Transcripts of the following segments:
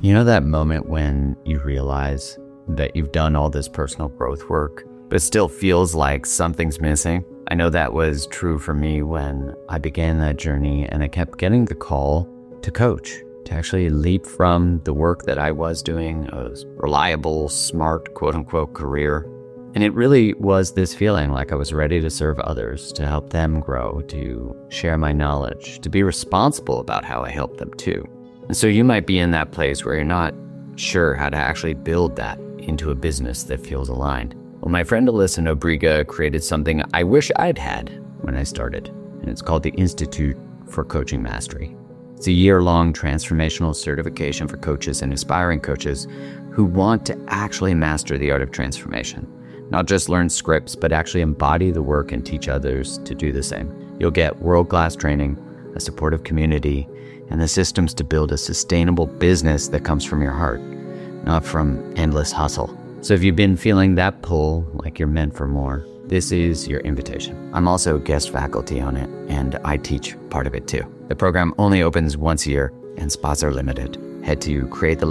You know that moment when you realize that you've done all this personal growth work, but it still feels like something's missing? I know that was true for me when I began that journey, and I kept getting the call to coach, to actually leap from the work that I was doing, a reliable, smart, quote-unquote career. And it really was this feeling like I was ready to serve others, to help them grow, to share my knowledge, to be responsible about how I help them too. And so you might be in that place where you're not sure how to actually build that into a business that feels aligned. Well, my friend Alyssa Nobrega created something I wish I'd had when I started, and it's called the Institute for Coaching Mastery. It's a year-long transformational certification for coaches and aspiring coaches who want to actually master the art of transformation. Not just learn scripts, but actually embody the work and teach others to do the same. You'll get world-class training, a supportive community, and the systems to build a sustainable business that comes from your heart, not from endless hustle. So if you've been feeling that pull, like you're meant for more, this is your invitation. I'm also guest faculty on it, and I teach part of it too. The program only opens once a year, and spots are limited. Head to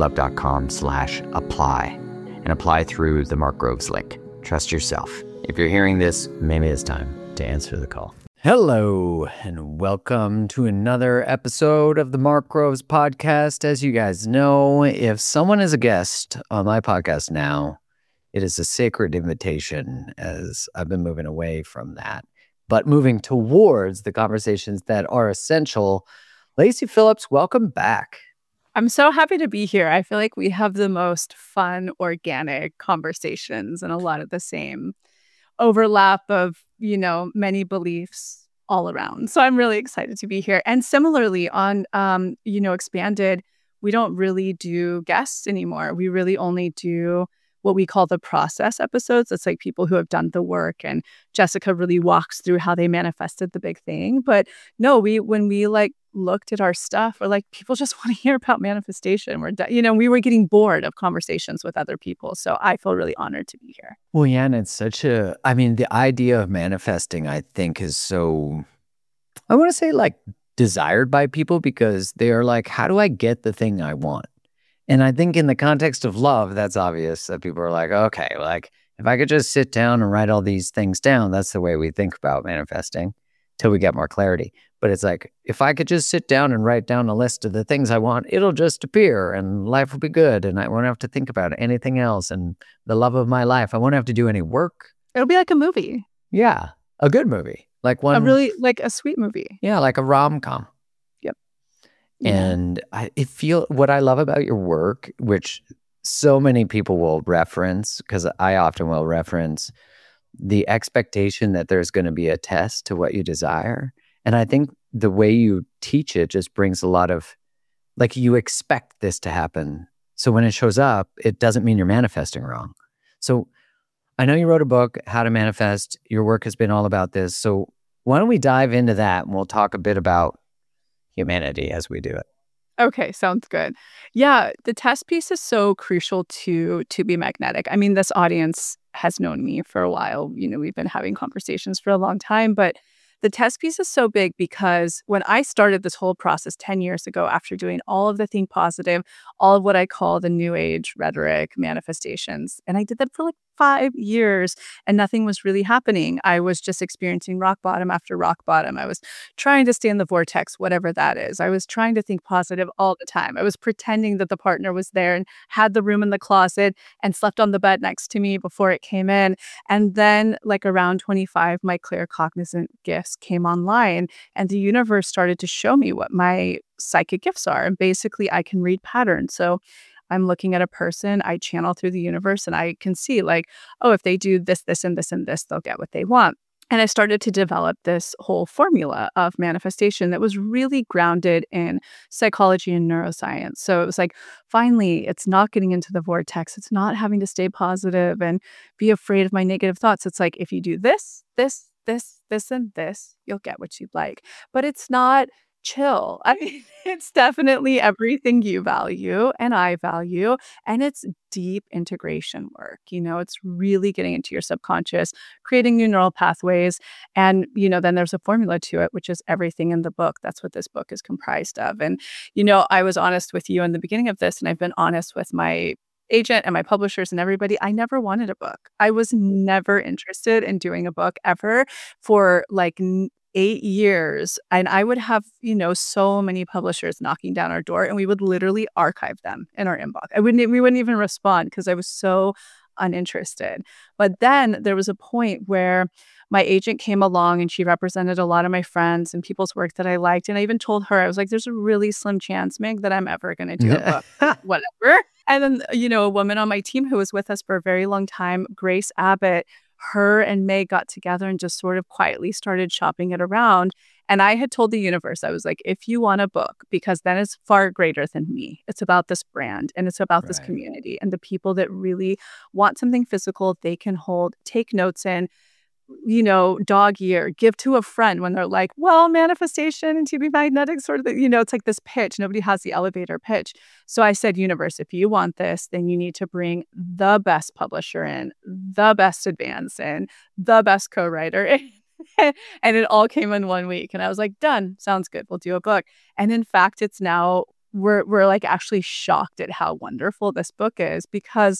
createthelove.com/apply and apply through the Mark Groves link. Trust yourself. If you're hearing this, maybe it's time to answer the call. Hello, and welcome to another episode of the Mark Groves podcast. As you guys know, if someone is a guest on my podcast now, it is a sacred invitation, as I've been moving away from that, but moving towards the conversations that are essential. Lacy Phillips, welcome back. I'm so happy to be here. I feel like we have the most fun, organic conversations and a lot of the same overlap of, many beliefs all around. So I'm really excited to be here. And similarly on, Expanded, we don't really do guests anymore. We really only do what we call the process episodes. It's like people who have done the work, and Jessica really walks through how they manifested the big thing. But no, when we looked at our stuff, we're like, people just want to hear about manifestation. We were getting bored of conversations with other people. So I feel really honored to be here. Well, yeah, and it's the idea of manifesting, I think, is so, I want to say desired by people, because they are like, how do I get the thing I want? And I think in the context of love, that's obvious that people are like, okay, if I could just sit down and write all these things down, that's the way we think about manifesting till we get more clarity. But it's like, if I could just sit down and write down a list of the things I want, it'll just appear and life will be good. And I won't have to think about anything else. And the love of my life, I won't have to do any work. It'll be like a movie. Yeah. A good movie. Like one. A sweet movie. Yeah. Like a rom-com. Yep. And what I love about your work, which so many people will reference, because I often will reference the expectation that there's going to be a test to what you desire. And I think the way you teach it just brings a lot of, you expect this to happen. So when it shows up, it doesn't mean you're manifesting wrong. So I know you wrote a book, How to Manifest. Your work has been all about this. So why don't we dive into that, and we'll talk a bit about humanity as we do it. Okay, sounds good. Yeah, the test piece is so crucial to be magnetic. I mean, this audience has known me for a while. We've been having conversations for a long time, but the test piece is so big because when I started this whole process 10 years ago, after doing all of the Think Positive, all of what I call the New Age rhetoric manifestations, and I did that for 5 years and nothing was really happening. I was just experiencing rock bottom after rock bottom. I was trying to stay in the vortex, whatever that is. I was trying to think positive all the time. I was pretending that the partner was there and had the room in the closet and slept on the bed next to me before it came in. And then around 25, my claircognizant gifts came online and the universe started to show me what my psychic gifts are. And basically I can read patterns. So I'm looking at a person, I channel through the universe, and I can see if they do this, this, and this, and this, they'll get what they want. And I started to develop this whole formula of manifestation that was really grounded in psychology and neuroscience. So it was finally, it's not getting into the vortex. It's not having to stay positive and be afraid of my negative thoughts. It's if you do this, this, this, this, and this, you'll get what you'd like. But it's not chill. I mean, it's definitely everything you value and I value, and it's deep integration work. It's really getting into your subconscious, creating new neural pathways. And, then there's a formula to it, which is everything in the book. That's what this book is comprised of. And, I was honest with you in the beginning of this, and I've been honest with my agent and my publishers and everybody. I never wanted a book. I was never interested in doing a book ever for like 8 years. And I would have, so many publishers knocking down our door, and we would literally archive them in our inbox. We wouldn't even respond because I was so uninterested. But then there was a point where my agent came along and she represented a lot of my friends and people's work that I liked. And I even told her, I was like, there's a really slim chance, Meg, that I'm ever going to do a book, whatever. And then, a woman on my team who was with us for a very long time, Grace Abbott, her and May got together and just sort of quietly started shopping it around. And I had told the universe, I was like, if you want a book, because then it's far greater than me. It's about this brand and it's about this community and the people that really want something physical they can hold, take notes in, dog year, give to a friend when they're like, well, manifestation and to be magnetic sort of, it's like this pitch. Nobody has the elevator pitch. So I said, universe, if you want this, then you need to bring the best publisher in, the best advance in, the best co-writer in. And it all came in 1 week. And I was like, done. Sounds good. We'll do a book. And in fact, it's now, we're like actually shocked at how wonderful this book is because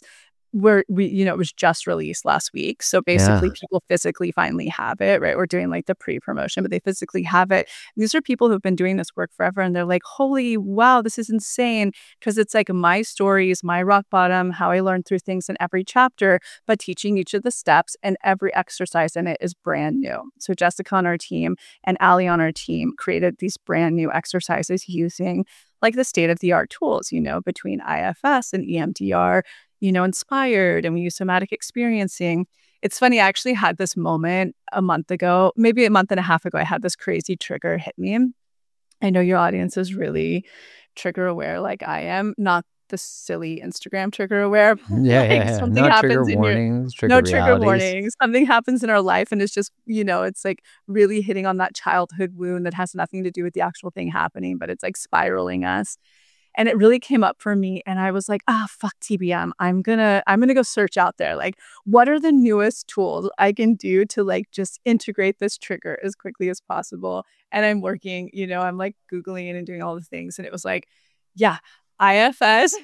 it was just released last week. So basically people physically finally have it, right? We're doing like the pre-promotion, but they physically have it. These are people who've been doing this work forever. And they're like, holy wow, this is insane. Because it's like my stories, my rock bottom, how I learned through things in every chapter, but teaching each of the steps, and every exercise in it is brand new. So Jessica on our team and Ali on our team created these brand new exercises using like the state-of-the-art tools, between IFS and EMDR, inspired, and we use somatic experiencing. It's funny, I actually had this moment a month ago, maybe a month and a half ago, I had this crazy trigger hit me. I know your audience is really trigger aware like I am, not the silly Instagram trigger aware. Something no happens trigger warnings, no trigger warnings. Something happens in our life and it's just, it's like really hitting on that childhood wound that has nothing to do with the actual thing happening, but it's like spiraling us. And it really came up for me. And I was like, fuck TBM. I'm gonna go search out there. Like, what are the newest tools I can do to like just integrate this trigger as quickly as possible? And I'm working, I'm like Googling it and doing all the things. And it was like, yeah, IFS,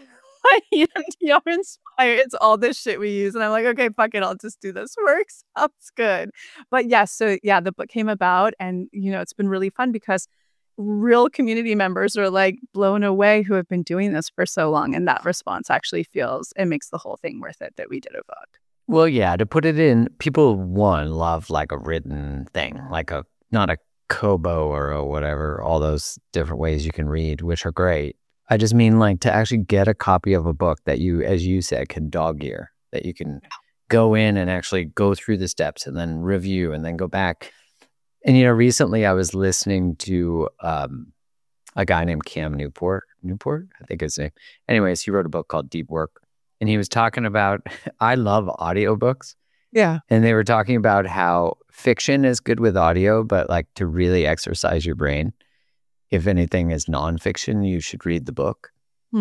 EMDR Inspire. It's all this shit we use. And I'm like, okay, fuck it. I'll just do this work. Sounds good. But yeah, so yeah, the book came about and, it's been really fun because real community members are like blown away who have been doing this for so long. And that response actually it makes the whole thing worth it that we did a book. Well, yeah, to put it in, people love like a written thing, like not a Kobo or a whatever, all those different ways you can read, which are great. I just mean like to actually get a copy of a book that you, as you said, can dog ear, that you can go in and actually go through the steps and then review and then go back. And, recently I was listening to a guy named Cam Newport, I think his name. Anyways, he wrote a book called Deep Work. And he was talking about, I love audiobooks. Yeah. And they were talking about how fiction is good with audio, but like to really exercise your brain, if anything is nonfiction, you should read the book.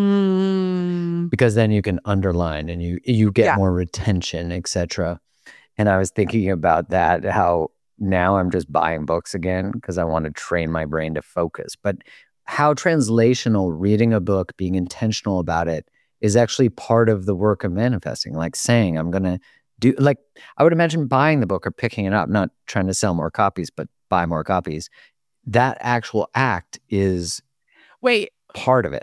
Because then you can underline and you get more retention, etc. And I was thinking about that, how now I'm just buying books again because I want to train my brain to focus. But how translational reading a book, being intentional about it, is actually part of the work of manifesting. Like saying, I'm going to do, like, I would imagine buying the book or picking it up, not trying to sell more copies, but buy more copies. That actual act is part of it.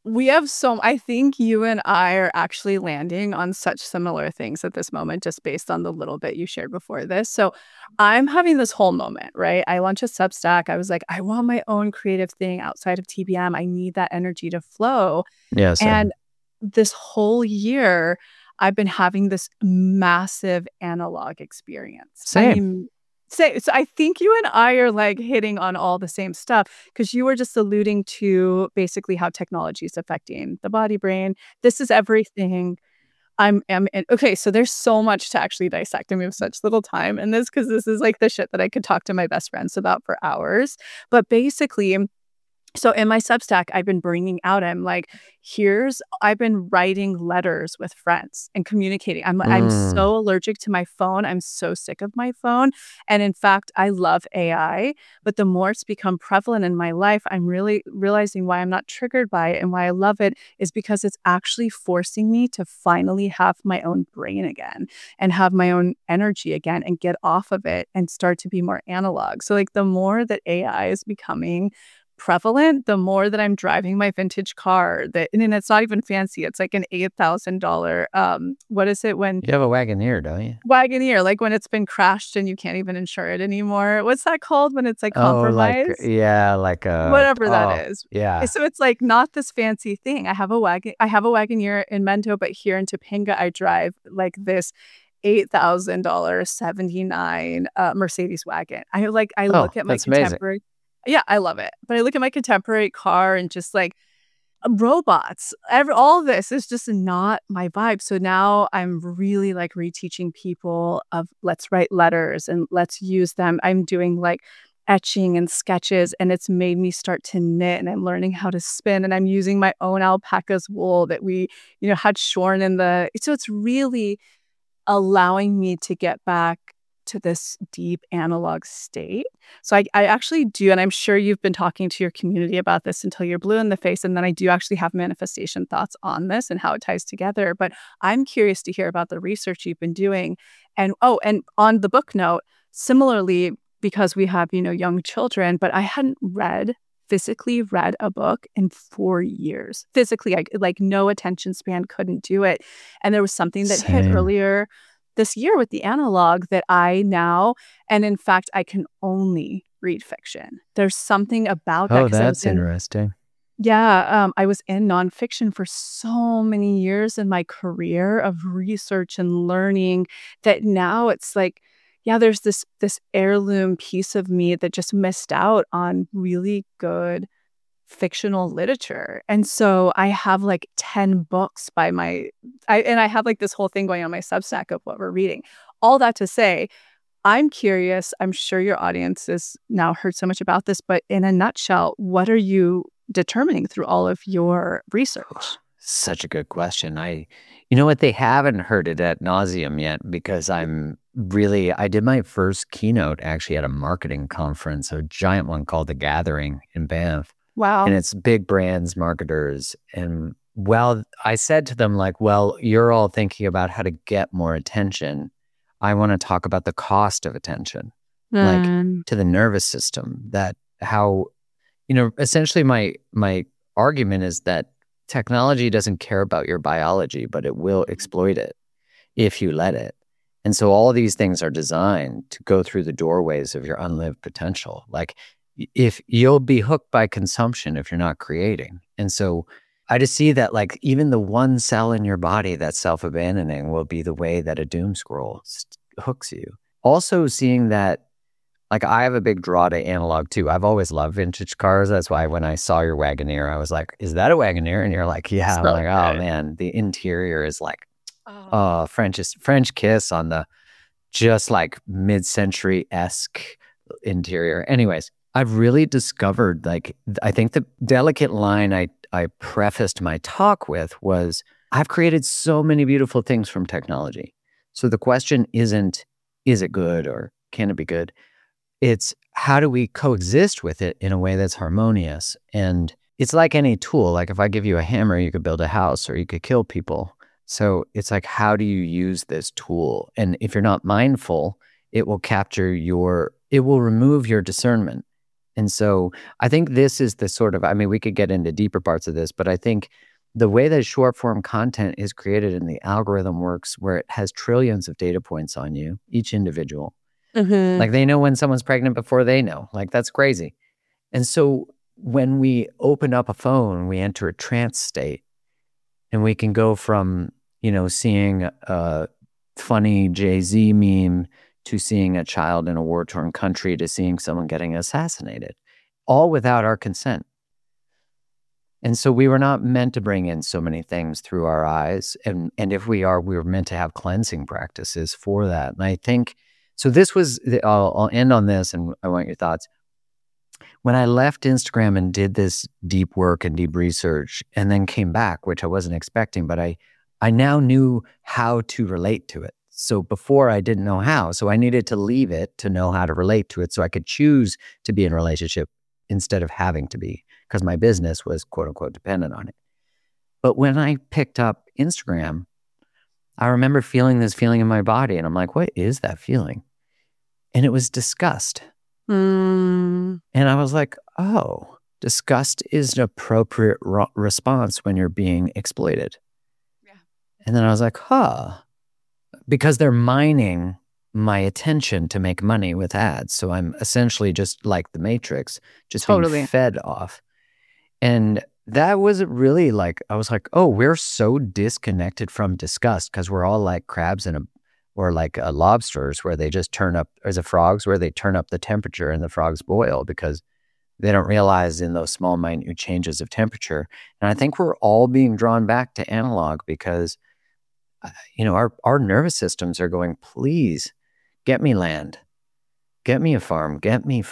I think you and I are actually landing on such similar things at this moment, just based on the little bit you shared before this. So I'm having this whole moment, right? I launched a Substack. I was like, I want my own creative thing outside of TBM. I need that energy to flow. Yes. And this whole year, I've been having this massive analog experience. Same. So I think you and I are like hitting on all the same stuff because you were just alluding to basically how technology is affecting the body brain. This is everything. Okay, so there's so much to actually dissect and we have such little time in this because this is like the shit that I could talk to my best friends about for hours. But basically, So in my Substack, I've been bringing out, I'm like, I've been writing letters with friends and communicating. I'm Mm. so allergic to my phone. I'm so sick of my phone. And in fact, I love AI, but the more it's become prevalent in my life, I'm really realizing why I'm not triggered by it and why I love it is because it's actually forcing me to finally have my own brain again and have my own energy again and get off of it and start to be more analog. So like the more that AI is becoming prevalent, the more that I'm driving my vintage car and it's not even fancy. It's like an $8,000, what is it when You have a Wagoneer, don't you? Wagoneer, like when it's been crashed and you can't even insure it anymore. What's that called when it's like Oh, like, compromised? yeah, like Whatever that is. yeah. So it's like not this fancy thing. I have a Wagoneer in Mendo, but here in Topanga, I drive like this $8,000 '79 Mercedes wagon. I Oh, look at my that's amazing. contemporary. Yeah, I love it. But I look at my contemporary car and just like robots, all this is just not my vibe. So now I'm really like reteaching people of let's write letters and let's use them. I'm doing like etching and sketches, and it's made me start to knit, and I'm learning how to spin, and I'm using my own alpaca's wool that we, had shorn so it's really allowing me to get back to this deep analog state. So I actually do, and I'm sure you've been talking to your community about this until you're blue in the face. And then I do actually have manifestation thoughts on this and how it ties together. But I'm curious to hear about the research you've been doing. And and on the book note, similarly, because we have, young children, but I hadn't physically read a book in 4 years. Physically, like no attention span, couldn't do it. And there was something that hit Same. earlier this year with the analog that and in fact, I can only read fiction. There's something about that Oh, because that's interesting. I was in nonfiction for so many years in my career of research and learning that now it's like, yeah, there's this heirloom piece of me that just missed out on really good fictional literature. And so I have like 10 books I have like this whole thing going on my Substack of what we're reading. All that to say, I'm curious. I'm sure your audience has now heard so much about this, but in a nutshell, what are you determining through all of your research? Such a good question. You know what? They haven't heard it ad nauseum yet because I did my first keynote actually at a marketing conference, a giant one called The Gathering in Banff. And Wow. it's big brands, marketers. And I said to them, like, well, you're all thinking about how to get more attention. I want to talk about the cost of attention, like Mm. to the nervous system, that how, essentially my argument is that technology doesn't care about your biology, but it will exploit it if you let it. And so all these things are designed to go through the doorways of your unlived potential. Like if you'll be hooked by consumption if you're not creating. And so I just see that like even the one cell in your body that's self-abandoning will be the way that a doom scroll hooks you. Also seeing that, like, I have a big draw to analog too. I've always loved vintage cars. That's why when I saw your Wagoneer, I was like, is that a Wagoneer? And you're like, yeah. I'm So like, oh good. man, the interior is like, Oh. French kiss on the just like mid-century-esque interior. Anyways, I've really discovered, like, I think the delicate line I prefaced my talk with was I've created so many beautiful things from technology. So the question isn't, is it good or can it be good? It's how do we coexist with it in a way that's harmonious? And it's like any tool. Like if I give you a hammer, you could build a house or you could kill people. So it's like, how do you use this tool? And if you're not mindful, it will it will remove your discernment. And so I think this is the sort of, I mean, we could get into deeper parts of this, but I think the way that short form content is created and the algorithm works, where it has trillions of data points on you, each individual. Mhm. Like they know when someone's pregnant before they know. Like that's crazy. And so when we open up a phone, we enter a trance state and we can go from, seeing a funny Jay-Z meme to seeing a child in a war-torn country to seeing someone getting assassinated, all without our consent. And so we were not meant to bring in so many things through our eyes. And if we were meant to have cleansing practices for that. And I think, so this was, I'll end on this and I want your thoughts. when I left Instagram and did this deep work and deep research and then came back, which I wasn't expecting, but I now knew how to relate to it. So before I didn't know how. So I needed to leave it to know how to relate to it so I could choose to be in a relationship instead of having to be, because my business was quote unquote dependent on it. But when I picked up Instagram, I remember feeling this feeling in my body and I'm like, what is that feeling? And it was disgust. And I was like, oh, disgust is an appropriate response when you're being exploited. Yeah. And then I was like, because they're mining my attention to make money with ads. So I'm essentially just like the Matrix, just being fed off. And that was really like, I was like, oh, we're so disconnected from disgust because we're all like crabs or like lobsters where they just turn up, or the frogs where they turn up the temperature and the frogs boil because they don't realize in those small minute changes of temperature. And I think we're all being drawn back to analog because, our nervous systems are going, please get me land, get me a farm, get me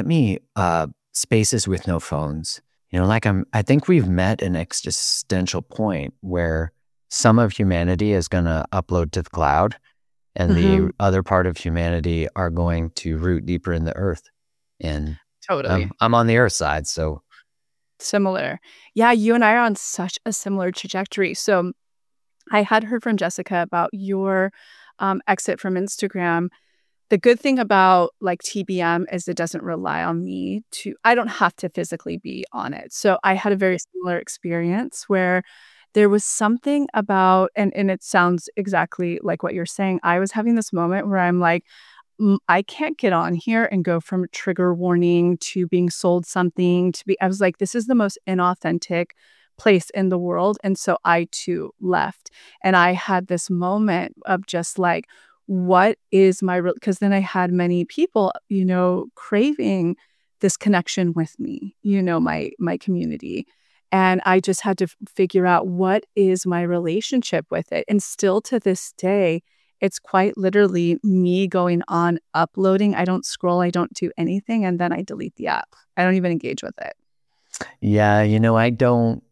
spaces with no phones. I think we've met an existential point where some of humanity is going to upload to the cloud and the other part of humanity are going to root deeper in the earth. And I'm on the earth side, so. Similar. Yeah, you and I are on such a similar trajectory. So I had heard from Jessica about your exit from Instagram. The good thing about like TBM is it doesn't rely on me I don't have to physically be on it. So I had a very similar experience where there was something about, and it sounds exactly like what you're saying. I was having this moment where I'm like, I can't get on here and go from trigger warning to being sold something I was like, this is the most inauthentic place in the world. And so I too left. And I had this moment of just like, what is because then I had many people, craving this connection with me, my community. And I just had to figure out what is my relationship with it. And still to this day, it's quite literally me going on uploading. I don't scroll, I don't do anything. And then I delete the app. I don't even engage with it. Yeah. I don't,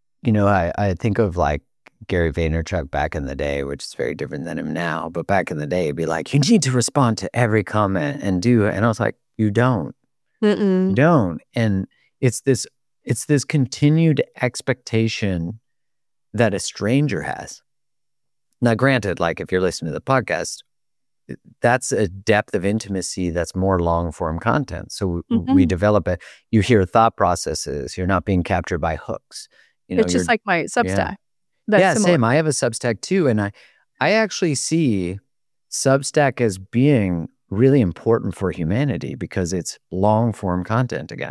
I think of like Gary Vaynerchuk back in the day, which is very different than him now. But back in the day, it'd be like, you need to respond to every comment and do it. And I was like, you don't. You don't. And it's this continued expectation that a stranger has. Now, granted, like if you're listening to the podcast, that's a depth of intimacy that's more long form content. So we develop it. You hear thought processes. You're not being captured by hooks. It's just like my Substack. Yeah, same. I have a Substack too. And I actually see Substack as being really important for humanity because it's long form content again.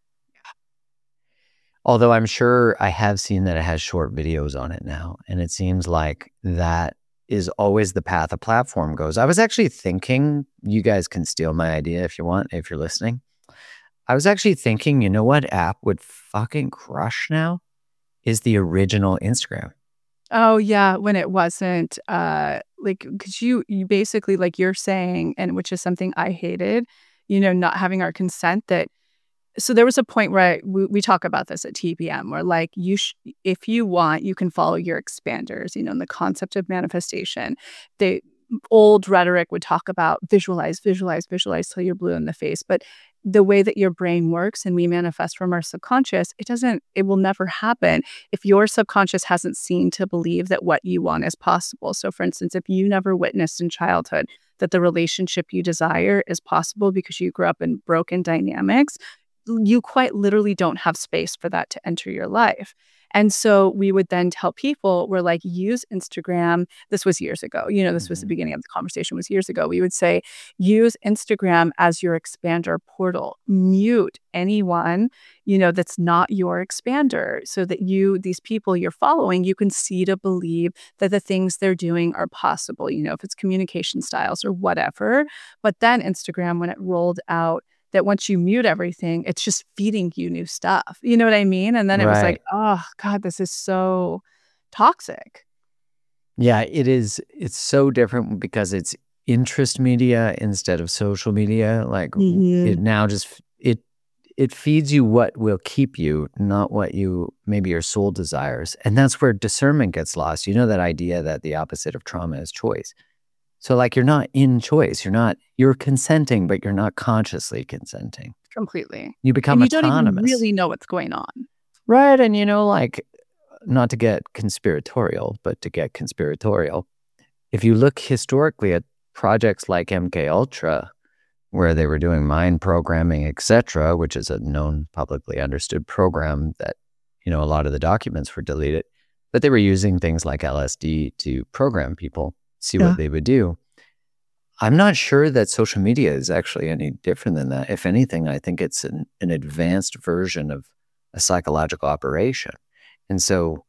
Although I'm sure I have seen that it has short videos on it now. And it seems like that is always the path a platform goes. I was actually thinking, you guys can steal my idea if you want, if you're listening. I was actually thinking, you know what app would fucking crush now? Is the original Instagram. Oh, yeah. When it wasn't, because you basically, like you're saying, and which is something I hated, not having our consent so there was a point where we talk about this at TBM where like if you want, you can follow your expanders, and the concept of manifestation. The old rhetoric would talk about visualize till you're blue in the face. But the way that your brain works and we manifest from our subconscious, it will never happen if your subconscious hasn't seen to believe that what you want is possible. So for instance, if you never witnessed in childhood that the relationship you desire is possible because you grew up in broken dynamics, you quite literally don't have space for that to enter your life. And so we would then tell people, we're like, use Instagram. This was years ago. This was the beginning of the conversation was years ago. We would say, use Instagram as your expander portal. Mute anyone, that's not your expander so that these people you're following, you can see to believe that the things they're doing are possible, if it's communication styles or whatever. But then Instagram, when it rolled out, that once you mute everything, it's just feeding you new stuff. You know what I mean? And then it was like, oh God, this is so toxic. Yeah, it is. It's so different because it's interest media instead of social media. Like it now it feeds you what will keep you, not what you maybe your soul desires. And that's where discernment gets lost. You know that idea that the opposite of trauma is choice. So like you're not in choice. You're consenting, but you're not consciously consenting. Completely. You become and you autonomous. don't even really know what's going on. Right. And like, not to get conspiratorial, but to get conspiratorial, if you look historically at projects like MK Ultra, where they were doing mind programming, etc., which is a known, publicly understood program that, a lot of the documents were deleted, but they were using things like LSD to program people, see what they would do. I'm not sure that social media is actually any different than that. If anything, I think it's an advanced version of a psychological operation. And so,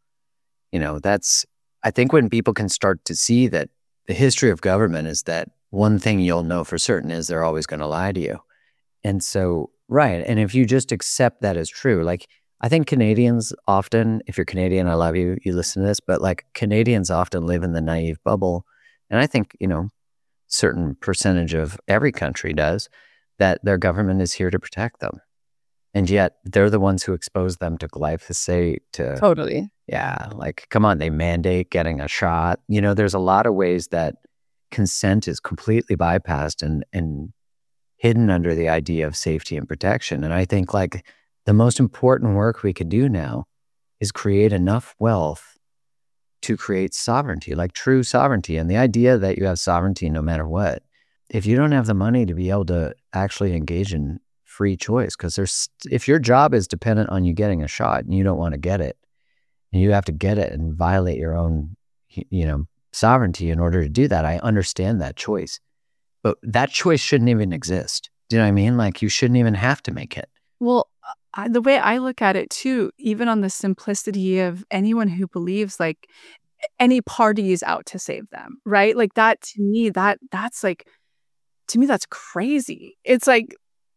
I think when people can start to see that the history of government is that one thing you'll know for certain is they're always going to lie to you. And so, right. And if you just accept that as true, like I think Canadians often, if you're Canadian, I love you, you listen to this, but like Canadians often live in the naive bubble. And I think, certain percentage of every country does, that their government is here to protect them. And yet they're the ones who expose them to glyphosate, to Totally. yeah, like, come on, they mandate getting a shot. There's a lot of ways that consent is completely bypassed and hidden under the idea of safety and protection. And I think like the most important work we could do now is create enough wealth to create sovereignty, like true sovereignty. And the idea that you have sovereignty no matter what, if you don't have the money to be able to actually engage in free choice, because if your job is dependent on you getting a shot and you don't want to get it, and you have to get it and violate your own, sovereignty in order to do that, I understand that choice. But that choice shouldn't even exist. Do you know what I mean? Like you shouldn't even have to make it. Well, the way I look at it too, even on the simplicity of anyone who believes like any party is out to save them, right? Like that to me, that's like, to me, that's crazy. It's like,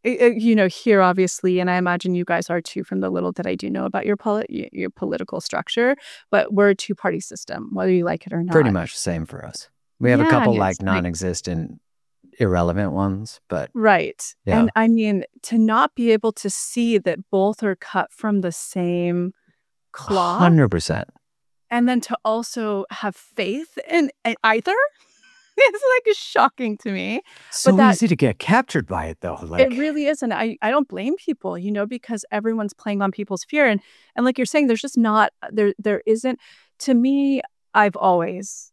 here obviously, and I imagine you guys are too from the little that I do know about your political structure, but we're a two-party system, whether you like it or not. Pretty much the same for us. We have a couple like non-existent, irrelevant ones, but right. Yeah. And I mean, to not be able to see that both are cut from the same cloth, 100%. and then to also have faith in either. It's like shocking to me. So easy to get captured by it though. Like it really is. And I don't blame people, because everyone's playing on people's fear. And like you're saying, there's just not, there isn't, to me, I've always,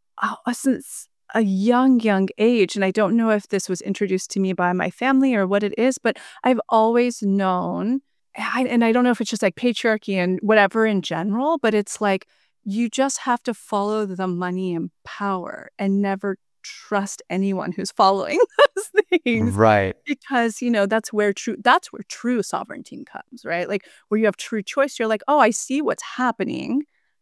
since a young age, and I don't know if this was introduced to me by my family or what it is, but I've always known, and I don't know if it's just like patriarchy and whatever in general, but it's like, you just have to follow the money and power and never trust anyone who's following those things. Right. Because, that's where true sovereignty comes, right? Like where you have true choice, you're like, oh, I see what's happening.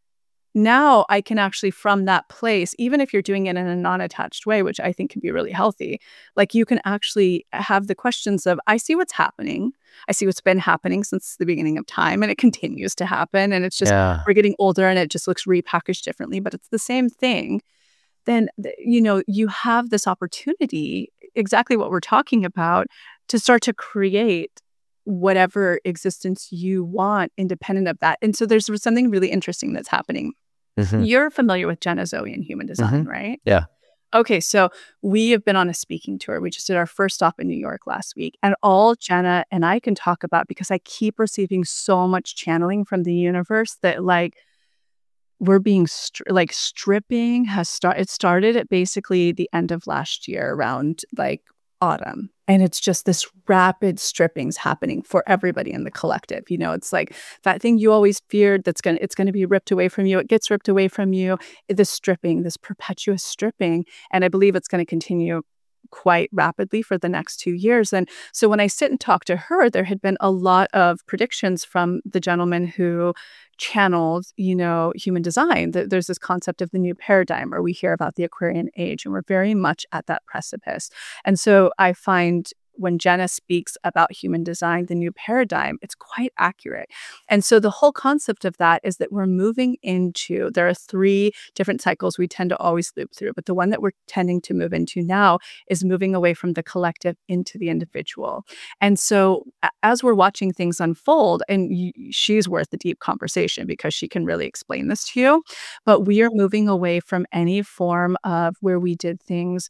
Now I can actually, from that place, even if you're doing it in a non-attached way, which I think can be really healthy, like you can actually have the questions of, I see what's happening. I see what's been happening since the beginning of time, and it continues to happen. And it's just, we're getting older and it just looks repackaged differently, but it's the same thing. Then, you have this opportunity, exactly what we're talking about, to start to create whatever existence you want independent of that. And so there's something really interesting that's happening. Mm-hmm. You're familiar with Jenna Zoe and human design, right? Yeah. Okay, so we have been on a speaking tour. We just did our first stop in New York last week. And all Jenna and I can talk about, because I keep receiving so much channeling from the universe, that like we're being stripping it started at basically the end of last year around like autumn. And it's just this rapid strippings happening for everybody in the collective. It's like that thing you always feared it's going to be ripped away from you. It gets ripped away from you. This stripping, this perpetuous stripping. And I believe it's going to continue quite rapidly for the next 2 years. And so when I sit and talk to her, there had been a lot of predictions from the gentleman who channeled, human design. There's this concept of the new paradigm, where we hear about the Aquarian age, and we're very much at that precipice. And so I find when Jenna speaks about human design, the new paradigm, it's quite accurate. And so the whole concept of that is that we're moving into, there are 3 different cycles we tend to always loop through, but the one that we're tending to move into now is moving away from the collective into the individual. And so as we're watching things unfold, and she's worth the deep conversation because she can really explain this to you, but we are moving away from any form of where we did things,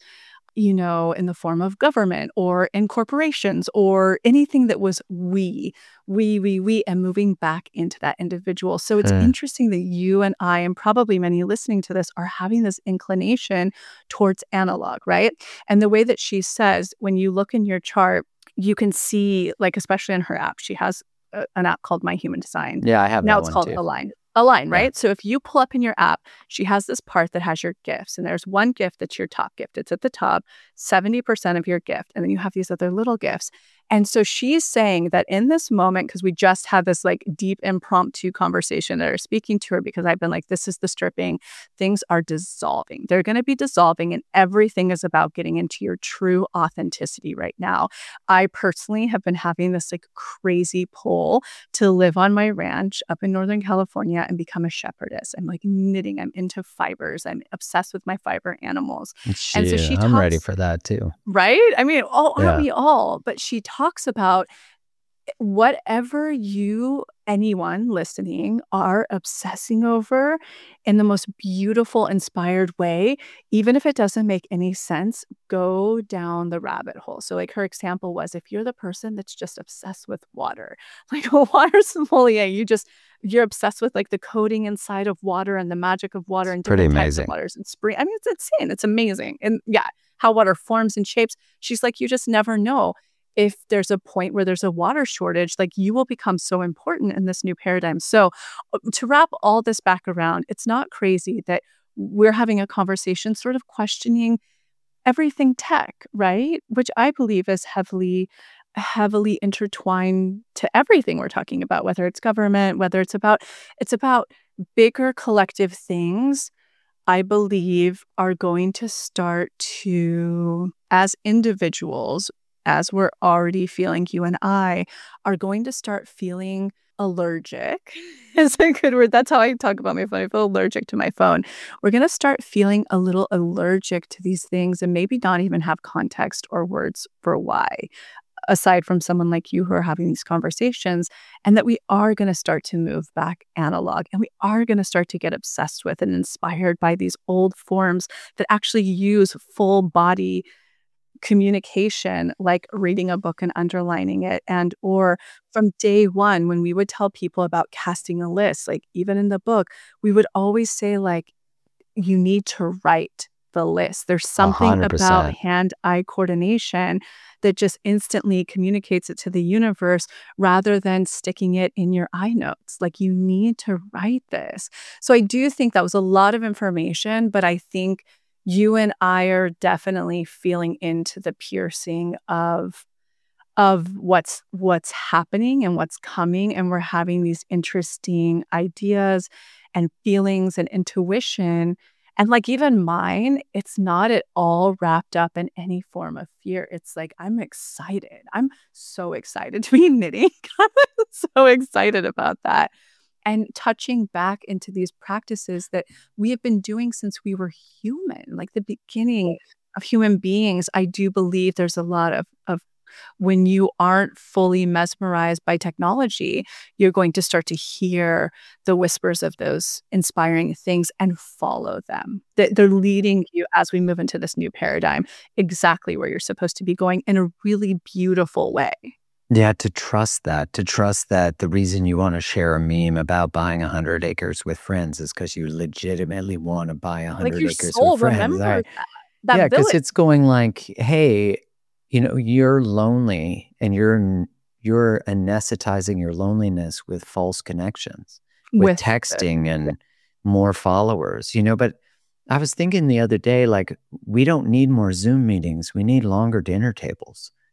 in the form of government or in corporations or anything that was we, and moving back into that individual. So it's interesting that you and I, and probably many listening to this, are having this inclination towards analog, right? And the way that she says, when you look in your chart, you can see, like, especially in her app, she has an app called My Human Design. Yeah, I have now that it's one called too. Align, right? So if you pull up in your app, she has this part that has your gifts, and there's one gift that's your top gift. It's at the top, 70% of your gift, and then you have these other little gifts. And so she's saying that in this moment, because we just had this like deep impromptu conversation that are speaking to her, because I've been like, this is the stripping, things are dissolving. They're going to be dissolving, and everything is about getting into your true authenticity right now. I personally have been having this like crazy pull to live on my ranch up in Northern California and become a shepherdess. I'm like knitting. I'm into fibers. I'm obsessed with my fiber animals. And so she I'm ready talks, for that too. right? I mean, aren't Yeah. we all? But she talks about whatever anyone listening, are obsessing over in the most beautiful, inspired way, even if it doesn't make any sense, go down the rabbit hole. So like her example was, if you're the person that's just obsessed with water, like a water sommelier, you're obsessed with like the coding inside of water and the magic of water and Pretty different types of amazing. waters and spring. I mean, it's insane. It's amazing. And yeah, how water forms and shapes. She's like, you just never know. If there's a point where there's a water shortage, like you will become so important in this new paradigm. So to wrap all this back around, it's not crazy that we're having a conversation sort of questioning everything tech, right? Which I believe is heavily intertwined to everything we're talking about, whether it's government, whether it's about bigger collective things. I believe are going to start to, as individuals, as we're already feeling, you and I are going to start feeling allergic. Is a good word. That's how I talk about my phone. I feel allergic to my phone. We're going to start feeling a little allergic to these things and maybe not even have context or words for why, aside from someone like you who are having these conversations, and that we are going to start to move back analog, and we are going to start to get obsessed with and inspired by these old forms that actually use full body communication, like reading a book and underlining it. And or from day one, when we would tell people about casting a list, like even in the book, we would always say, like, you need to write the list. There's something about 100%. hand-eye coordination that just instantly communicates it to the universe rather than sticking it in your iNotes. Like, you need to write this. So I do think that was a lot of information, but I think you and I are definitely feeling into the piercing of what's happening and what's coming, and we're having these interesting ideas and feelings and intuition. And like even mine, it's not at all wrapped up in any form of fear. It's like, I'm excited. I'm so excited to be knitting. I'm so excited about that. And touching back into these practices that we have been doing since we were human, like the beginning of human beings. I do believe there's a lot of when you aren't fully mesmerized by technology, you're going to start to hear the whispers of those inspiring things and follow them. They're leading you as we move into this new paradigm, exactly where you're supposed to be going in a really beautiful way. Yeah, to trust that the reason you want to share a meme about buying 100 acres with friends is because you legitimately want to buy Like 100 your acres soul with friends. remembers Right? that Yeah, because village it's going like, hey, you're lonely and you're anesthetizing your loneliness with false connections, with with texting and more followers, but I was thinking the other day, like, we don't need more Zoom meetings. We need longer dinner tables.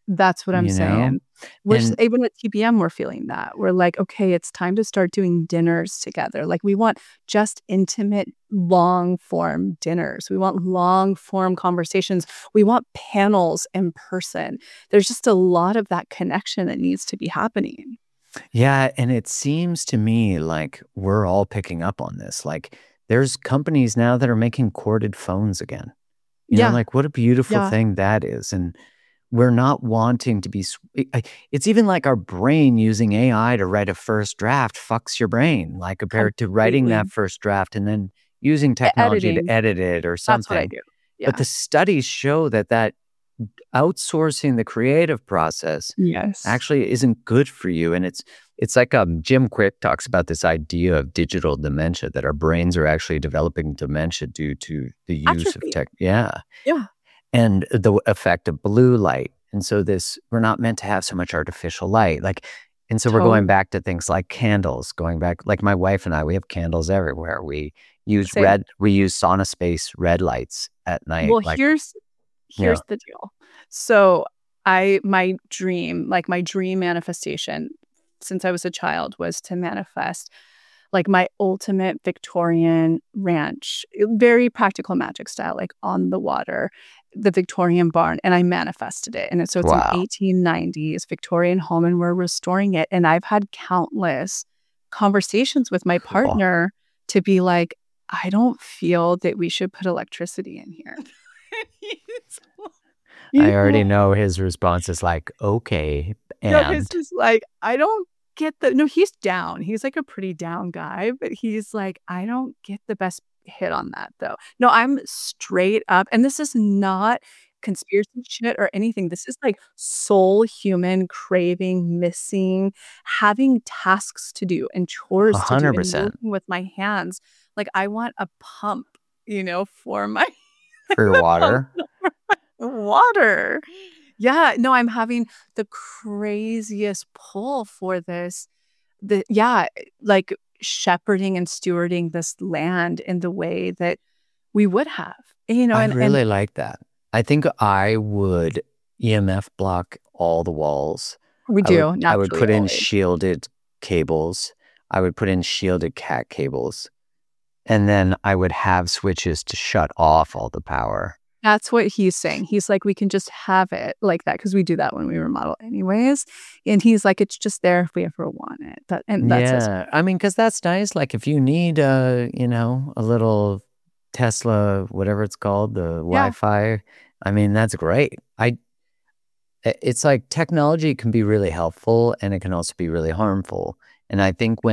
That's what I'm you know? saying. We're And even at TBM, we're feeling that. We're like, okay, it's time to start doing dinners together. Like we want just intimate, long form dinners. We want long form conversations. We want panels in person. There's just a lot of that connection that needs to be happening. yeah, and it seems to me like we're all picking up on this. Like there's companies now that are making corded phones again. Yeah. Like what a beautiful Yeah. thing that is. And we're not wanting to be it's even like our brain using AI to write a first draft fucks your brain, like compared to writing that Completely. first draft and then using technology to Editing. edit it or That's what I something. do. But Yeah. the studies show that outsourcing the creative process Yes. actually isn't good for you. And it's like Jim Quick talks about this idea of digital dementia, that our brains are actually developing dementia due to the use of Atrophy. tech. Yeah. Yeah. And the effect of blue light. And so we're not meant to have so much artificial light. Like, and so we're going Totally. back to things like candles, going back, like my wife and I, we have candles everywhere. Same. We use sauna space red lights at night. Well, Like, yeah, here's the deal. So my dream manifestation since I was a child was to manifest like my ultimate Victorian ranch, very practical magic style, like on the water, the Victorian barn. And I manifested it. And so it's an wow. 1890s Victorian home and we're restoring it. And I've had countless conversations with my Cool. partner to be like, I don't feel that we should put electricity in here. I He's already like, know his response is like, okay. no, his And is like, I don't get the no, he's down. He's like a pretty down guy, but he's like, I don't get the best hit on that though. No, I'm straight up, and this is not conspiracy shit or anything. This is like soul human craving, missing, having tasks to do and chores to do and 100% working with my hands. Like I want a pump, for my for your pump water. water. Yeah, no, I'm having the craziest pull for this. Like shepherding and stewarding this land in the way that we would have, I and really like that. I think I would EMF block all the walls. we do I would naturally put in always. shielded cables. I would put in shielded cat cables. And then I would have switches to shut off all the power. That's what he's saying. He's like, we can just have it like that because we do that when we remodel anyways. And he's like, it's just there if we ever want it. And that's his. Yeah. I mean, because that's nice. Like if you need a little Tesla, whatever it's called, the Yeah. Wi-Fi, I mean, that's great. It's like technology can be really helpful and it can also be really harmful. And I think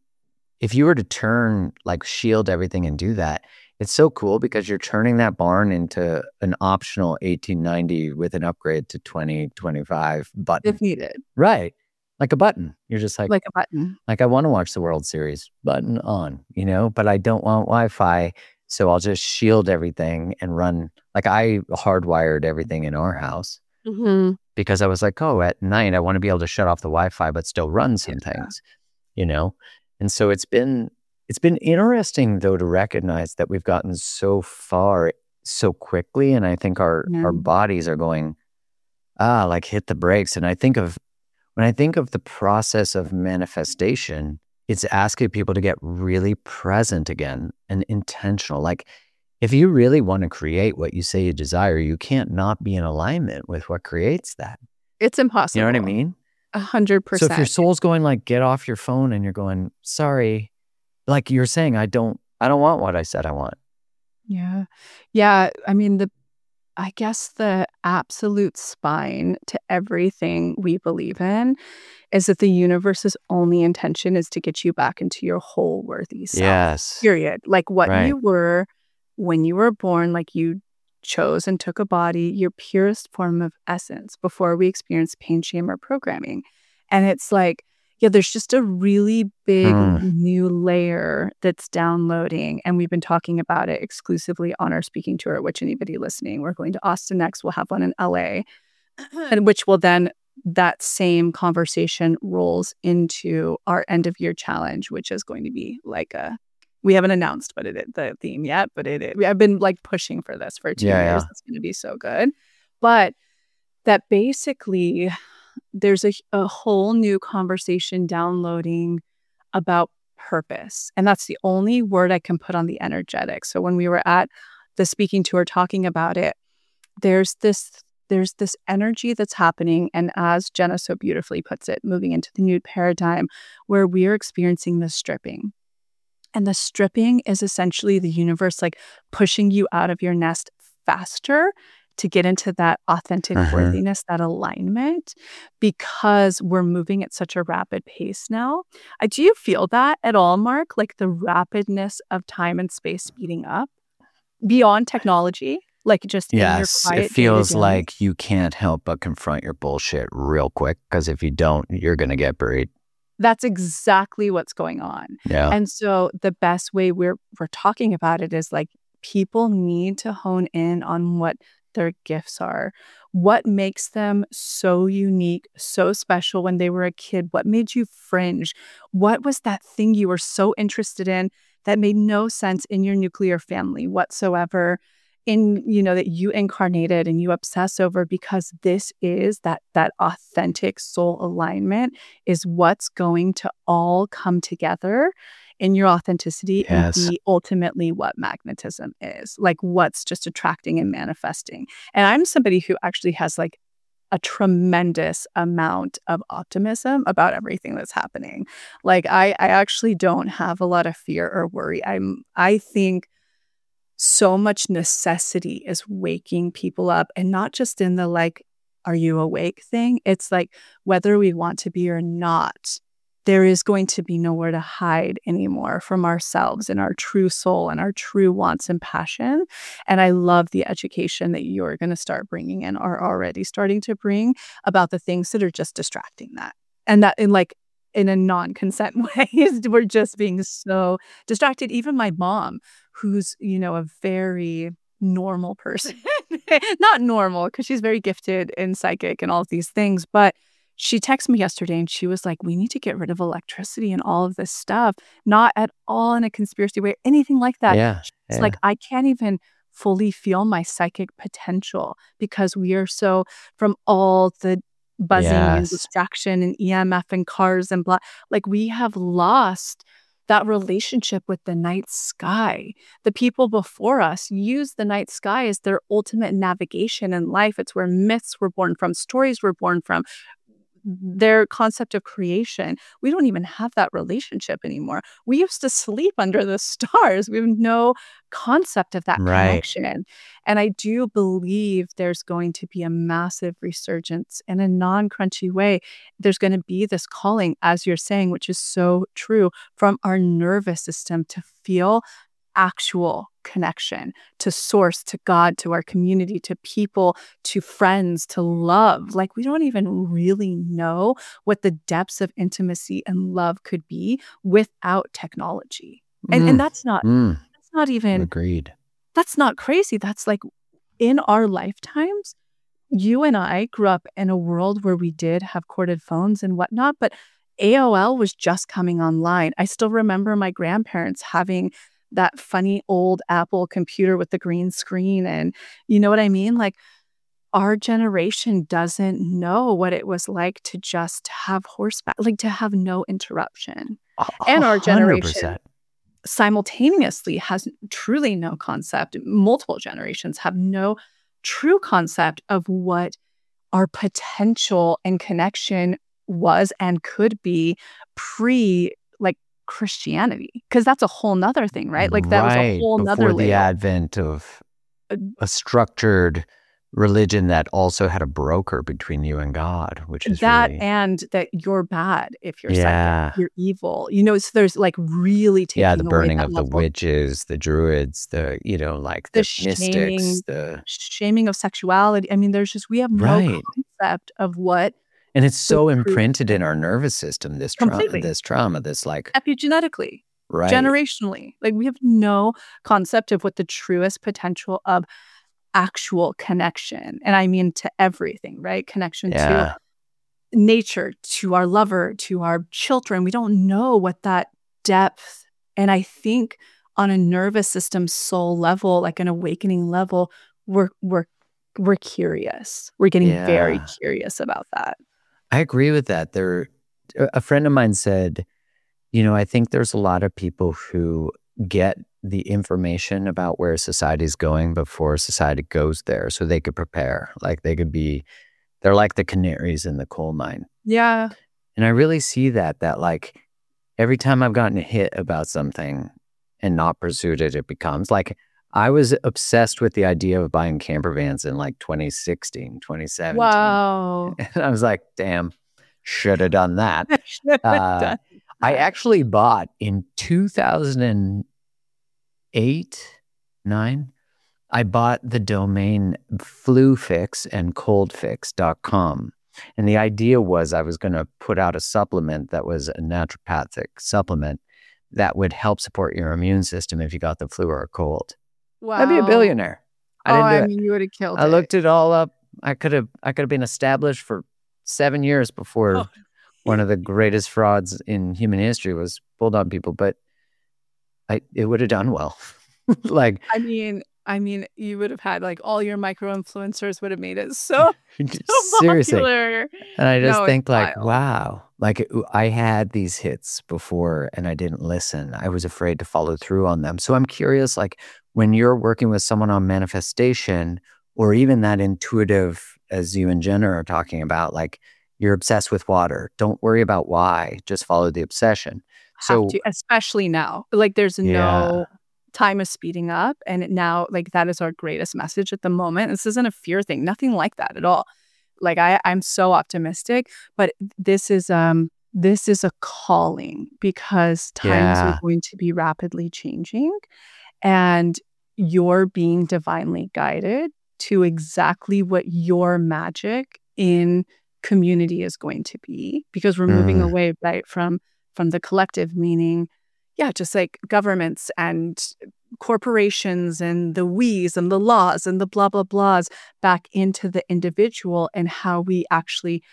if you were to shield everything and do that, it's so cool because you're turning that barn into an optional 1890 with an upgrade to 2025 button. If needed, Right. Like a button. You're just like like a button. I want to watch the World Series, button on, but I don't want Wi-Fi. So I'll just shield everything and run. Like I hardwired everything in our house Mhm. because I was like, oh, at night, I want to be able to shut off the Wi-Fi, but still run some Yeah. things, you know? And so it's been interesting though to recognize that we've gotten so far so quickly. And I think our Yeah. bodies are going, like hit the brakes. And when I think of the process of manifestation, it's asking people to get really present again and intentional. Like if you really want to create what you say you desire, you can't not be in alignment with what creates that. It's impossible. You know what I mean? 100%. So if your soul's going like, get off your phone and you're going, sorry, like you're saying, I don't want what I said I want. Yeah. Yeah. I mean, I guess the absolute spine to everything we believe in is that the universe's only intention is to get you back into your whole worthy self. Yes. Period. Like what Right. you were when you were born, like you chose and took a body, your purest form of essence before we experience pain, shame, or programming. And it's like, yeah, there's just a really big new layer that's downloading. And we've been talking about it exclusively on our speaking tour, which anybody listening, we're going to Austin next. We'll have one in LA, and which will then that same conversation rolls into our end of year challenge, which is going to be like we haven't announced the theme yet, but I've been like pushing for this for 2 years. Yeah. It's going to be so good. But that basically there's a whole new conversation downloading about purpose. And that's the only word I can put on the energetic. So when we were at the speaking tour talking about it, there's this energy that's happening. And as Jenna so beautifully puts it, moving into the new paradigm where we're experiencing the stripping. And the stripping is essentially the universe like pushing you out of your nest faster to get into that authentic worthiness, that alignment, because we're moving at such a rapid pace now. Do you feel that at all, Mark? Like the rapidness of time and space speeding up beyond technology, like just in your Yes, it quiet feels day-to-day? like you can't help but confront your bullshit real quick, because if you don't, you're going to get buried. That's exactly what's going on. Yeah. And so the best way we're talking about it is like people need to hone in on what their gifts are. What makes them so unique, so special when they were a kid? What made you fringe? What was that thing you were so interested in that made no sense in your nuclear family whatsoever? That you incarnated and you obsess over, because this is that authentic soul alignment is what's going to all come together in your authenticity and Yes. be ultimately what magnetism is, like what's just attracting and manifesting. And I'm somebody who actually has like a tremendous amount of optimism about everything that's happening. Like I actually don't have a lot of fear or worry. I think so much necessity is waking people up, and not just in the like, are you awake thing? It's like whether we want to be or not, there is going to be nowhere to hide anymore from ourselves and our true soul and our true wants and passion. And I love the education that you're going to start bringing and are already starting to bring about the things that are just distracting that. And that in a non-consent way, we're just being so distracted. Even my mom, who's, a very normal person, not normal because she's very gifted in psychic and all of these things, but she texted me yesterday and she was like, we need to get rid of electricity and all of this stuff. Not at all in a conspiracy way, anything like that. Yeah. It's like, I can't even fully feel my psychic potential because we are so, from all the buzzing and Yes. distraction and EMF and cars and blah, like we have lost that relationship with the night sky. The people before us used the night sky as their ultimate navigation in life. It's where myths were born from, stories were born from, their concept of creation. We don't even have that relationship anymore. We used to sleep under the stars. We have no concept of that Right. connection. And I do believe there's going to be a massive resurgence in a non-crunchy way. There's going to be this calling, as you're saying, which is so true, from our nervous system to feel actual connection to source, to God, to our community, to people, to friends, to love. Like we don't even really know what the depths of intimacy and love could be without technology. And that's not even, Agreed. that's not crazy. That's like in our lifetimes, you and I grew up in a world where we did have corded phones and whatnot, but AOL was just coming online. I still remember my grandparents having that funny old Apple computer with the green screen. And you know what I mean? Like our generation doesn't know what it was like to just have horseback, like to have no interruption. And our generation 100%. simultaneously has truly no concept. Multiple generations have no true concept of what our potential and connection was and could be pre Christianity, because that's a whole nother thing, right? Like that was a Right. whole nother Before the layer. advent of a structured religion that also had a broker between you and God, which is That really... and that you're bad if you're Yeah. psychic, you're evil. So there's like really taking Yeah, the away burning that of the level, witches, the druids, the, like the the mystics, shaming of sexuality. I mean, there's just, we have no Right. concept of what And it's so the true imprinted in our nervous system, this completely trauma, this like... epigenetically, Right. generationally. Like we have no concept of what the truest potential of actual connection, and I mean to everything, right? Connection to Yeah. nature, to our lover, to our children. We don't know what that depth. And I think on a nervous system soul level, like an awakening level, we're we're curious. We're getting very Yeah. curious about that. I agree with that. A friend of mine said, I think there's a lot of people who get the information about where society's going before society goes there so they could prepare. Like they're like the canaries in the coal mine. Yeah. And I really see that like every time I've gotten hit about something and not pursued it, it becomes like I was obsessed with the idea of buying camper vans in like 2016, 2017. Wow. And I was like, damn, should have done that. Should have done that. I actually bought in 2008, 9, I bought the domain FluFix and ColdFix.com. And the idea was I was going to put out a supplement that was a naturopathic supplement that would help support your immune system if you got the flu or a cold. Wow. I'd be a billionaire. I didn't do it. You would have killed it. I looked it all up. I could have been established for 7 years before one of the greatest frauds in human history was pulled on people, but it would have done well. Like, I mean, you would have had like all your micro influencers would have made it so seriously. popular. And I just think like, wild. wow, like I had these hits before and I didn't listen. I was afraid to follow through on them. So I'm curious, like when you're working with someone on manifestation or even that intuitive, as you and Jenna are talking about, like you're obsessed with water. Don't worry about why, just follow the obsession. Have to, especially now. Like there's no time is speeding up, and now like that is our greatest message at the moment. This isn't a fear thing, nothing like that at all. Like I'm so optimistic, but this is a calling because times are going to be rapidly changing, and you're being divinely guided to exactly what your magic in community is going to be, because we're moving away right from the collective, meaning just like governments and corporations and the we's and the laws and the blah blah blahs, back into the individual and how we actually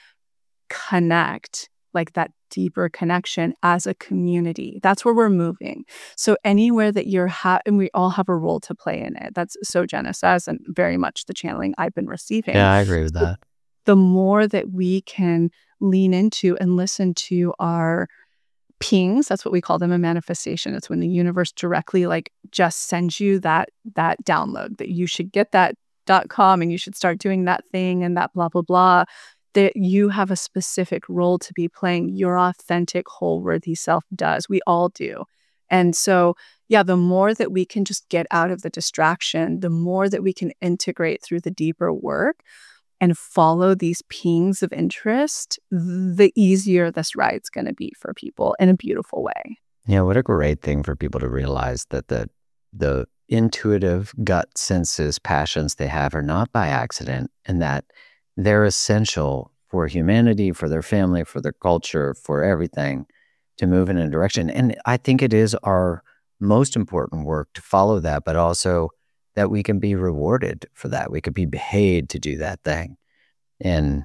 connect, like that deeper connection as a community. That's where we're moving. So anywhere that you're and we all have a role to play in it. That's so Jenna says, and very much the channeling I've been receiving. Yeah, I agree with that. The more that we can lean into and listen to our pings, that's what we call them, a manifestation. It's when the universe directly like just sends you that download that you should get that .com and you should start doing that thing and that blah blah blah, that you have a specific role to be playing. Your authentic whole worthy self does. We all do. And so the more that we can just get out of the distraction, the more that we can integrate through the deeper work and follow these pings of interest, the easier this ride's going to be for people in a beautiful way. Yeah, what a great thing for people to realize that the intuitive gut senses, passions they have are not by accident, and that they're essential for humanity, for their family, for their culture, for everything to move in a direction. And I think it is our most important work to follow that, but also that we can be rewarded for that. We could be paid to do that thing. And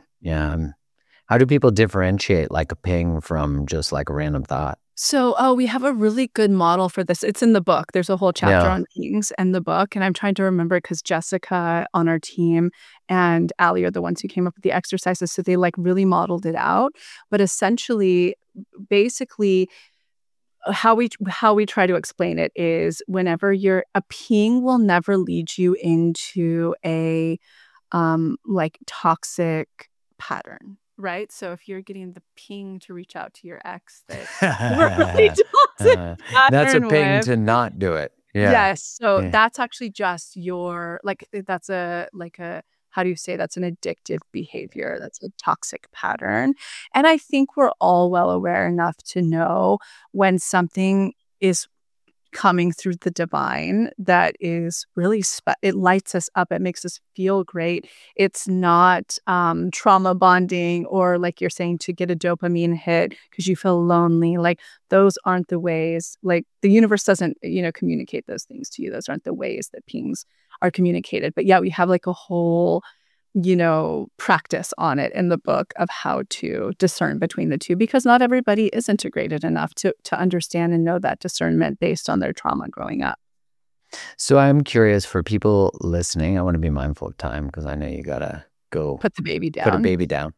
how do people differentiate like a ping from just like a random thought? So, we have a really good model for this. It's in the book. There's a whole chapter on pings in the book. And I'm trying to remember because Jessica on our team and Allie are the ones who came up with the exercises. So they like really modeled it out. But essentially, basically, how we try to explain it is whenever a ping will never lead you into a like toxic pattern, right? So if you're getting the ping to reach out to your ex that we're really toxic that's a ping to not do it. Yes. So that's actually just your that's a how do you say, that's an addictive behavior. That's a toxic pattern. And I think we're all well aware enough to know when something is coming through the divine that is really, it lights us up. It makes us feel great. It's not trauma bonding or like you're saying to get a dopamine hit because you feel lonely. Like those aren't the ways, like the universe doesn't, communicate those things to you. Those aren't the ways that pings are communicated. But we have like a whole, practice on it in the book of how to discern between the two, because not everybody is integrated enough to understand and know that discernment based on their trauma growing up. So I'm curious for people listening. I want to be mindful of time because I know you gotta go Put the baby put a down. baby down.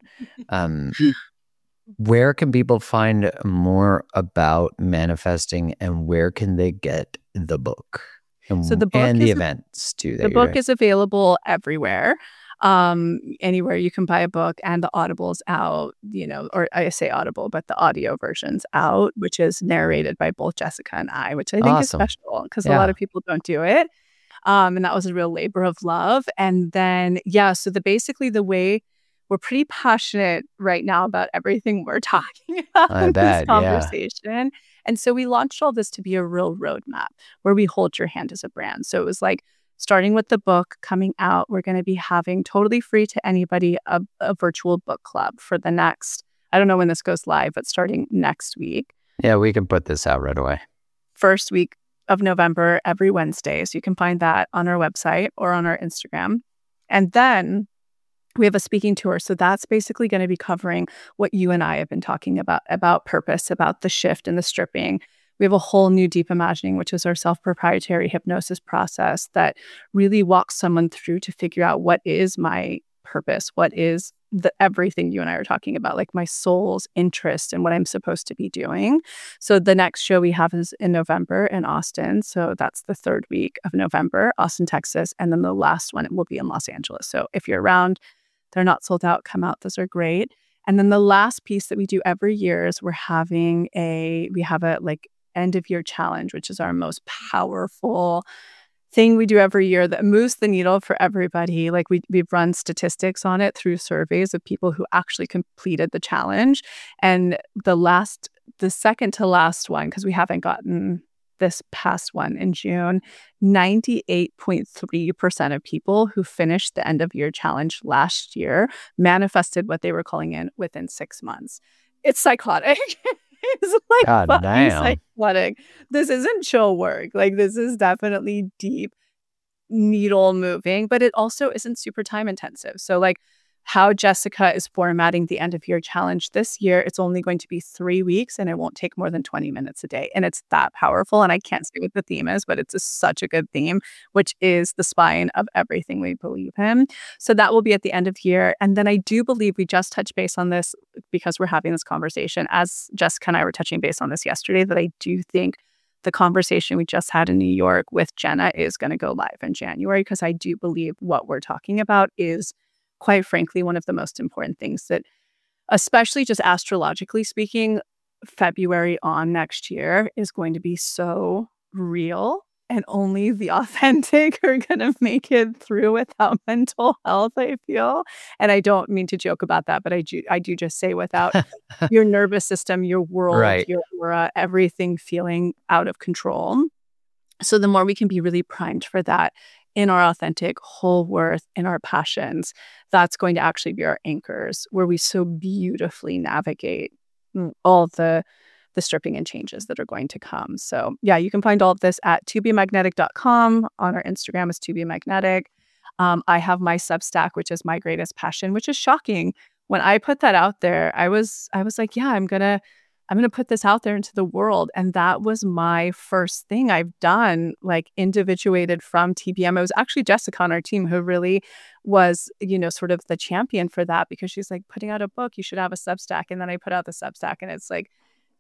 Where can people find more about manifesting, and where can they get the book So the book and the is events too? the book is available everywhere. Anywhere you can buy a book, and the Audible's out, or I say Audible, but the audio version's out, which is narrated by both Jessica and I, which I think is Awesome. special because a lot Yeah. of people don't do it. And that was a real labor of love. And then, so basically the way we're pretty passionate right now about everything we're talking about I in this bet. Yeah. conversation. And so we launched all this to be a real roadmap where we hold your hand as a brand. So it was like starting with the book coming out, we're going to be having totally free to anybody a virtual book club for the next, I don't know when this goes live, but starting next week. Yeah, we can put this out right away. First week of November, every Wednesday. So you can find that on our website or on our Instagram. And then we have a speaking tour. So that's basically going to be covering what you and I have been talking about purpose, about the shift and the stripping. We have a whole new deep imagining, which is our self-proprietary hypnosis process that really walks someone through to figure out what is my purpose, what is everything you and I are talking about, like my soul's interest and what I'm supposed to be doing. So the next show we have is in November in Austin. So that's the third week of November, Austin, Texas. And then the last one will be in Los Angeles. So if you're around, they're not sold out, come out. Those are great. And then the last piece that we do every year is we have a like end of year challenge, which is our most powerful thing we do every year that moves the needle for everybody. Like we've run statistics on it through surveys of people who actually completed the challenge. And the second to last one, because we haven't gotten this past one in June, 98.3% of people who finished the end of year challenge last year manifested what they were calling in within 6 months. It's psychotic. It's like God fucking damn. psychotic. This isn't chill work. Like this is definitely deep needle moving, but it also isn't super time intensive. So like how Jessica is formatting the end of year challenge this year, it's only going to be 3 weeks and it won't take more than 20 minutes a day. And it's that powerful. And I can't say what the theme is, but it's such a good theme, which is the spine of everything we believe in. So that will be at the end of year. And then I do believe we just touched base on this because we're having this conversation, as Jessica and I were touching base on this yesterday, that I do think the conversation we just had in New York with Jenna is going to go live in January, because I do believe what we're talking about is, quite frankly, one of the most important things that, especially just astrologically speaking, February on next year is going to be so real, and only the authentic are going to make it through without mental health, I feel. And I don't mean to joke about that, but I do just say without your nervous system, your world, Right. your aura, everything feeling out of control. So the more we can be really primed for that in our authentic whole worth, in our passions, that's going to actually be our anchors, where we so beautifully navigate all the stripping and changes that are going to come. So yeah, you can find all of this at tobemagnetic.com. On our Instagram is tobemagnetic. I have my Substack, which is My Greatest Passion, which is shocking. When I put that out there, I was like, yeah, I'm gonna put this out there into the world. And that was my first thing I've done, like individuated from TBM. It was actually Jessica on our team who really was, sort of the champion for that, because she's like, putting out a book, you should have a Substack. And then I put out the Substack and it's like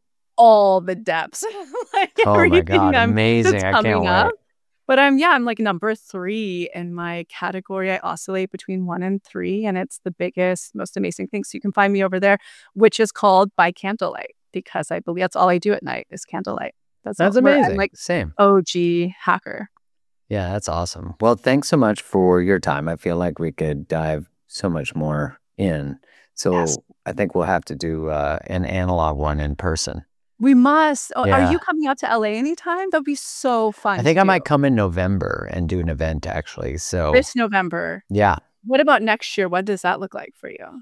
all the depths, like Oh my God. everything Amazing. that's I can't coming up. wait. But I'm like number 3 in my category. I oscillate between 1 and 3, and it's the biggest, most amazing thing. So you can find me over there, which is called By Candlelight, because I believe that's all I do at night is candlelight. That's amazing. I'm like Same. OG hacker. Yeah, that's awesome. Well, thanks so much for your time. I feel like we could dive so much more in. So Yes. I think we'll have to do an analog one in person. We must. Oh, Yeah. Are you coming out to LA anytime? That'd be so fun. I think to I do. might come in November and do an event, actually. So This November. yeah. What about next year? What does that look like for you?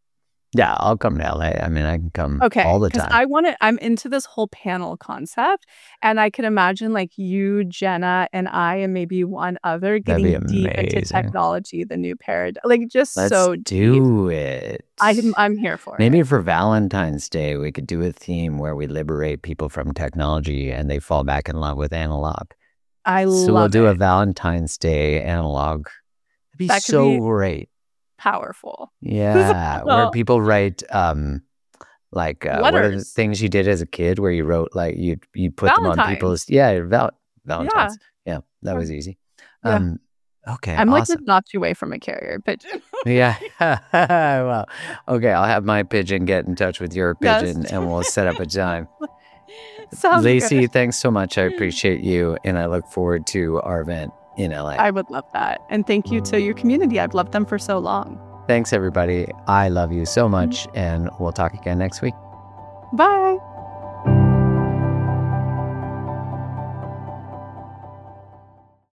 Yeah, I'll come to LA. I mean, I can come Okay, all the because time. I'm into this whole panel concept, and I can imagine like you, Jenna, and I, and maybe one other That'd be getting deep into amazing. technology, the new paradigm, like just Let's so deep. do it. I'm here for Maybe it. for Valentine's Day, we could do a theme where we liberate people from technology and they fall back in love with analog. I So we'll love do a it. Valentine's Day analog. It'd be That could so be great. powerful. Yeah, where So, people write like what are the letters. things you did as a kid where you wrote like you put them on people's Valentine's. Yeah. Valentine's. Yeah, that Yeah. was easy. Yeah. Okay, I'm like a awesome. notch away from a carrier pigeon. Yeah. Well, okay, I'll have my pigeon get in touch with your Yes. pigeon and we'll set up a time. Sounds Lacey, good. thanks so much. I appreciate you and I look forward to our event in LA. I would love that. And thank you to your community. I've loved them for so long. Thanks everybody. I love you so much and we'll talk again next week. Bye.